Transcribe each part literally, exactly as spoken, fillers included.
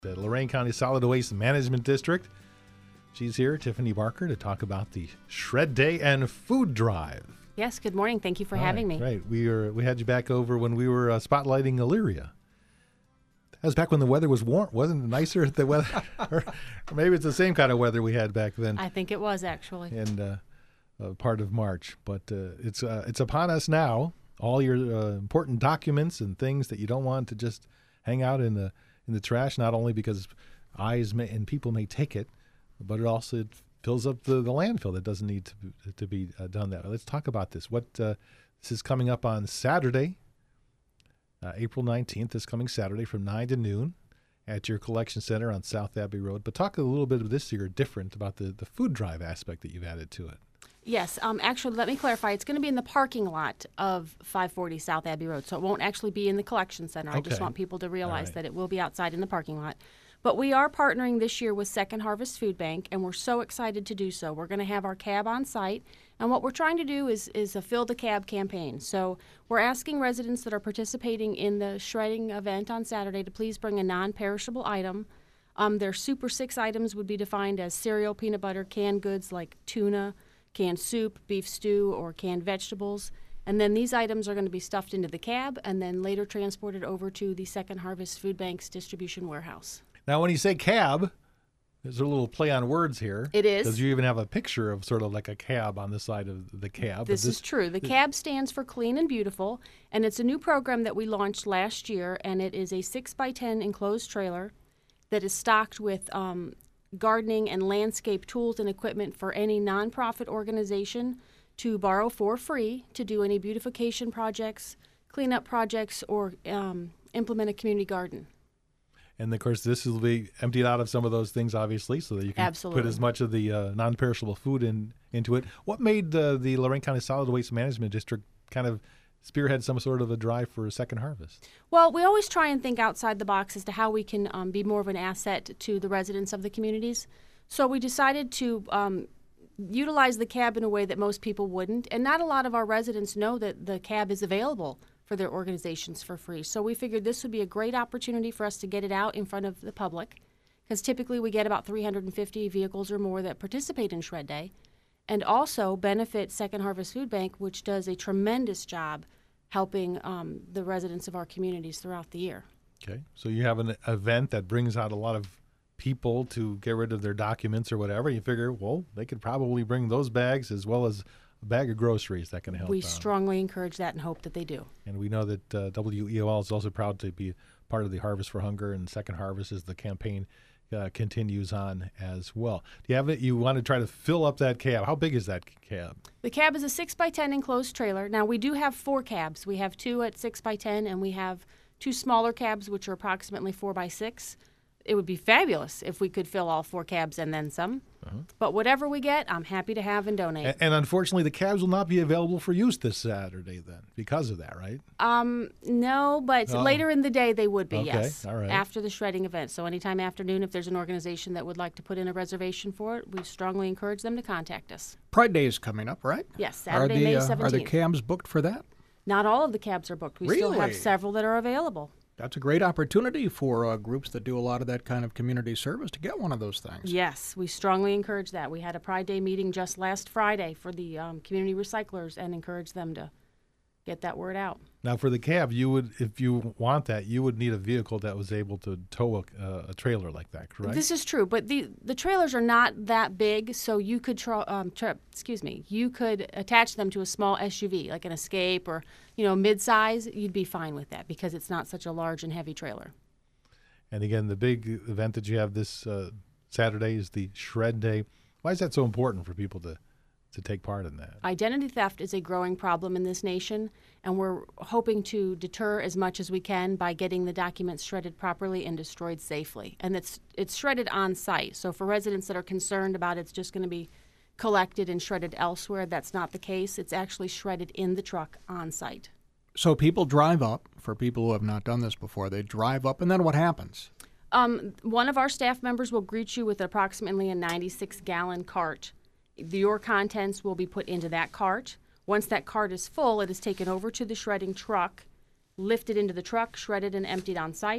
the Lorain County Solid Waste Management District. She's here, Tiffany Barker, to talk about the Shred Day and Food Drive. Yes, good morning. Thank you for All having right, me. Right. We were we had you back over when we were uh, spotlighting Elyria. That was back when the weather was warm. Wasn't it nicer? The weather, or, or maybe it's the same kind of weather we had back then. I think it was actually. In uh, uh, part of March, but uh, it's uh, it's upon us now. All your uh, important documents and things that you don't want to just hang out in the in the trash. Not only because eyes may, and people may take it, but it also fills up the, the landfill that doesn't need to be, to be uh, done that way. Let's talk about this. What uh, this is coming up on Saturday, uh, April nineteenth, this coming Saturday from nine to noon at your collection center on South Abbey Road. But talk a little bit of this year different about the, the food drive aspect that you've added to it. Yes, um, actually, let me clarify. It's going to be in the parking lot of five forty South Abbey Road, so it won't actually be in the collection center. Okay. I just want people to realize right. that it will be outside in the parking lot. But we are partnering this year with Second Harvest Food Bank, and we're so excited to do so. We're going to have our cab on site, and what we're trying to do is, is a Fill the Cab campaign. So we're asking residents that are participating in the shredding event on Saturday to please bring a non-perishable item. Um, their Super Six items would be defined as cereal, peanut butter, canned goods like tuna, canned soup, beef stew, or canned vegetables. And then these items are going to be stuffed into the cab and then later transported over to the Second Harvest Food Bank's distribution warehouse. Now, when you say cab, there's a little play on words here. It is. Because you even have a picture of sort of like a cab on the side of the cab. This, this is true. The cab stands for Clean and Beautiful, and it's a new program that we launched last year, and it is a six by ten enclosed trailer that is stocked with um, gardening and landscape tools and equipment for any nonprofit organization to borrow for free to do any beautification projects, cleanup projects, or um, implement a community garden. And, of course, this will be emptied out of some of those things, obviously, so that you can Absolutely. put as much of the uh, non-perishable food in into it. What made uh, the Lorain County Solid Waste Management District kind of spearhead some sort of a drive for a Second Harvest? Well, we always try and think outside the box as to how we can um, be more of an asset to the residents of the communities. So we decided to um, utilize the cab in a way that most people wouldn't. And not a lot of our residents know that the cab is available for their organizations for free. So we figured this would be a great opportunity for us to get it out in front of the public, because typically we get about three hundred fifty vehicles or more that participate in Shred Day, and also benefit Second Harvest Food Bank, which does a tremendous job helping um, the residents of our communities throughout the year. Okay, so you have an event that brings out a lot of people to get rid of their documents or whatever. You figure, well, they could probably bring those bags as well as a bag of groceries that can help. We out. strongly encourage that and hope that they do. And we know that uh, W E O L is also proud to be part of the Harvest for Hunger, and Second Harvest as the campaign uh, continues on as well. Do you have it? You want to try to fill up that cab? How big is that cab? The cab is a six by ten enclosed trailer. Now, we do have four cabs. We have two at six by ten, and we have two smaller cabs, which are approximately four by six. It would be fabulous if we could fill all four cabs and then some. Uh-huh. But whatever we get, I'm happy to have and donate. And, and unfortunately, the cabs will not be available for use this Saturday then because of that, right? Um, no, but Oh. later in the day they would be, Okay, yes. all right. After the shredding event. So anytime afternoon, if there's an organization that would like to put in a reservation for it, we strongly encourage them to contact us. Pride Day is coming up, right? Yes, Are Saturday, the, May uh, seventeenth. Are the cabs booked for that? Not all of the cabs are booked. We still have Really? several that are available. That's a great opportunity for uh, groups that do a lot of that kind of community service to get one of those things. Yes, we strongly encourage that. We had a Pride Day meeting just last Friday for the um, community recyclers and encourage them to get that word out. Now, for the cab, you would, if you want that, you would need a vehicle that was able to tow a, uh, a trailer like that, correct? This is true, but the the trailers are not that big, so you could tra- um, tra- excuse me, you could attach them to a small S U V, like an Escape or you know mid-size. You'd be fine with that because it's not such a large and heavy trailer. And again, the big event that you have this uh, Saturday is the Shred Day. Why is that so important for people to to take part in that? Identity theft is a growing problem in this nation, and we're hoping to deter as much as we can by getting the documents shredded properly and destroyed safely. And it's it's shredded on site. So for residents that are concerned about it's just going to be collected and shredded elsewhere, that's not the case. It's actually shredded in the truck on site. So people drive up, for people who have not done this before, they drive up, and then what happens? Um, one of our staff members will greet you with approximately a ninety-six gallon cart. Your contents will be put into that cart. Once that cart is full, it is taken over to the shredding truck, lifted into the truck, shredded and emptied on site.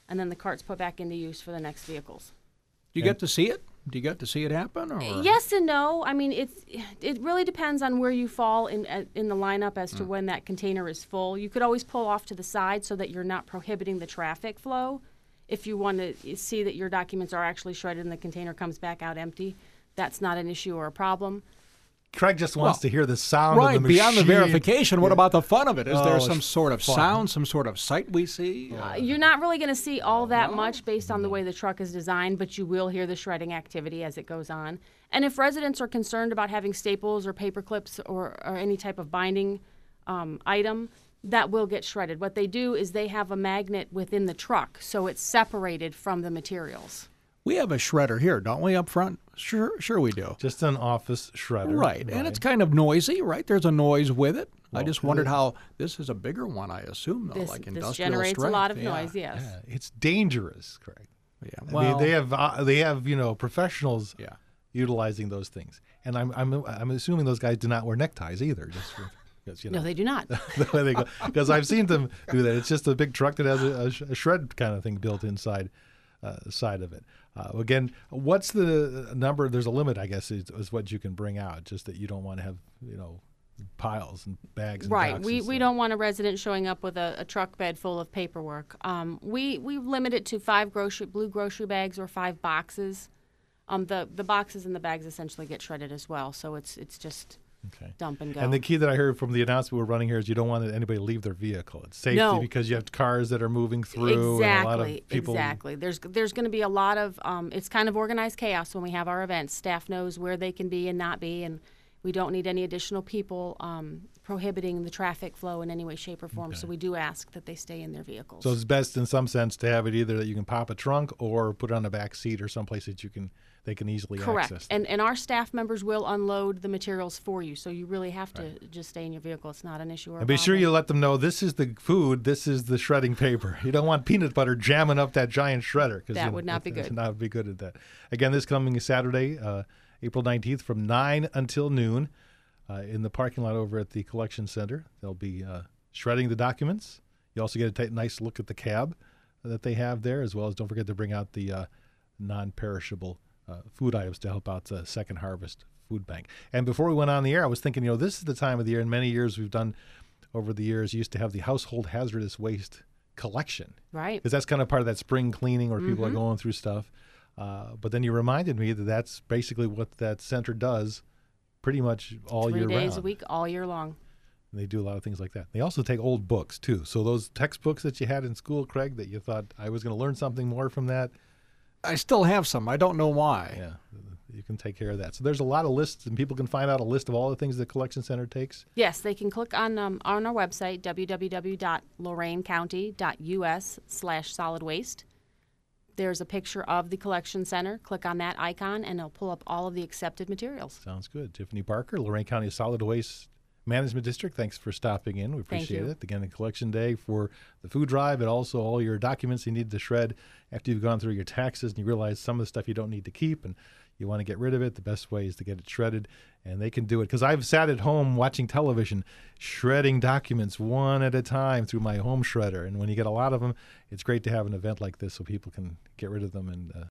and then the cart's put back into use for the next vehicles. Do you get to see it? Do you get to see it happen? Or? Yes and no. I mean, it's it really depends on where you fall in in the lineup as to mm. when that container is full. You could always pull off to the side so that you're not prohibiting the traffic flow. If you want to see that your documents are actually shredded and the container comes back out empty, that's not an issue or a problem. Craig just wants well, to hear the sound right, of the machine. Beyond the verification, what yeah. about the fun of it? Is oh, there some sort of fun. sound, some sort of sight we see? Uh, you're not really going to see all that no? much based on the way the truck is designed, but you will hear the shredding activity as it goes on. And if residents are concerned about having staples or paper clips or, or any type of binding um, item, that will get shredded. What they do is they have a magnet within the truck, so it's separated from the materials. We have a shredder here, don't we, up front? Sure, sure we do. Just an office shredder. Right, right. And it's kind of noisy, right? There's a noise with it. Well, I just wondered how this is a bigger one, I assume, though, this, like this industrial generates strength. a lot of yeah. noise, yes. Yeah, it's dangerous, Craig. Yeah, well, I mean, they have uh, they have you know professionals yeah. utilizing those things, and I'm I'm I'm assuming those guys do not wear neckties either. Just for, because, you know, no, they do not. the way they go, because I've seen them do that. It's just a big truck that has a, a shred kind of thing built inside uh, side of it. Uh, again, what's the number? There's a limit, I guess, is, is what you can bring out. Just that you don't want to have, you know, piles and bags. And right. We and we don't want a resident showing up with a, a truck bed full of paperwork. Um, we we limit it to five grocery blue grocery bags or five boxes. Um, the the boxes and the bags essentially get shredded as well. So it's it's just. Okay. Dump and go. And the key that I heard from the announcement we're running here is you don't want anybody to leave their vehicle. It's safety no. because you have cars that are moving through. Exactly. And a lot of people. Exactly. There's there's going to be a lot of. Um, it's kind of organized chaos when we have our events. Staff knows where they can be and not be, and we don't need any additional people um, prohibiting the traffic flow in any way, shape, or form. Okay. So we do ask that they stay in their vehicles. So it's best in some sense to have it either that you can pop a trunk or put it on the back seat or someplace that you can. They can easily Correct. access. And and our staff members will unload the materials for you, so you really have to right. just stay in your vehicle. It's not an issue or and a be problem. sure you let them know this is the food, this is the shredding paper. You don't want peanut butter jamming up that giant shredder. That you would know, not be good. Not be good at that. Again, this coming Saturday, uh, April nineteenth from nine until noon uh, in the parking lot over at the Collection Center. They'll be uh, shredding the documents. You also get a t- nice look at the cab that they have there, as well as don't forget to bring out the uh, non-perishable Uh, food items to help out the Second Harvest Food Bank. And before we went on the air, I was thinking, you know, this is the time of the year, and many years we've done over the years, used to have the household hazardous waste collection. Right. Because that's kind of part of that spring cleaning where mm-hmm. people are going through stuff. Uh, but then you reminded me that that's basically what that center does pretty much all Three year round. Three days a week, all year long. And they do a lot of things like that. They also take old books, too. So those textbooks that you had in school, Craig, that you thought I was going to learn something more from that, I still have some. I don't know why. Yeah, you can take care of that. So there's a lot of lists, and people can find out a list of all the things the Collection Center takes. Yes, they can click on um, on our website, w w w dot lorain county dot u s slash solid waste. There's a picture of the Collection Center. Click on that icon, and it'll pull up all of the accepted materials. Sounds good. Tiffany Barker, Lorain County Solid Waste Management District, thanks for stopping in. We appreciate it. Again, the collection day for the food drive, and also all your documents you need to shred after you've gone through your taxes and you realize some of the stuff you don't need to keep and you want to get rid of it. The best way is to get it shredded, and they can do it. Because I've sat at home watching television, shredding documents one at a time through my home shredder. And when you get a lot of them, it's great to have an event like this so people can get rid of them and uh,